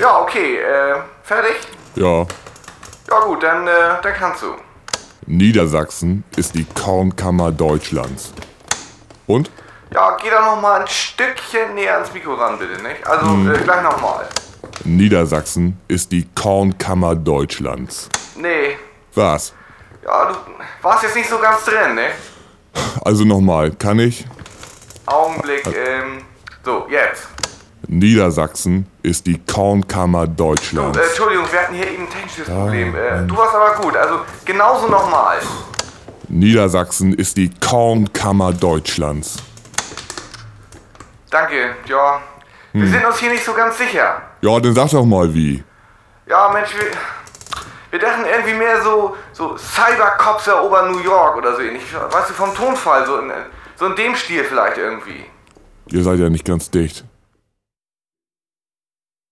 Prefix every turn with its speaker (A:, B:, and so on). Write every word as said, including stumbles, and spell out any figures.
A: Ja, okay, äh, fertig?
B: Ja.
A: Ja gut, dann, äh, dann kannst du.
B: Niedersachsen ist die Kornkammer Deutschlands. Und?
A: Ja, geh da noch mal ein Stückchen näher ans Mikro ran, bitte, nicht? Also,
B: Hm.
A: äh, gleich noch mal.
B: Niedersachsen ist die Kornkammer Deutschlands.
A: Nee.
B: Was?
A: Ja, du warst jetzt nicht so ganz drin, ne?
B: Also nochmal, kann ich?
A: Augenblick, ähm, so, jetzt.
B: Niedersachsen ist die Kornkammer
A: Du,
B: Deutschlands.
A: äh, Entschuldigung, wir hatten hier eben ein technisches Problem. Äh, du warst aber gut, also genauso nochmal.
B: Niedersachsen ist die Kornkammer Deutschlands.
A: Danke, ja. Wir sind uns hier nicht so ganz sicher.
B: Ja, dann sag doch mal wie.
A: Ja, Mensch, wir, wir dachten irgendwie mehr so, so Cybercops erobern New York oder so ähnlich. Weißt du, vom Tonfall, so in, so in dem Stil vielleicht irgendwie.
B: Ihr seid ja nicht ganz dicht.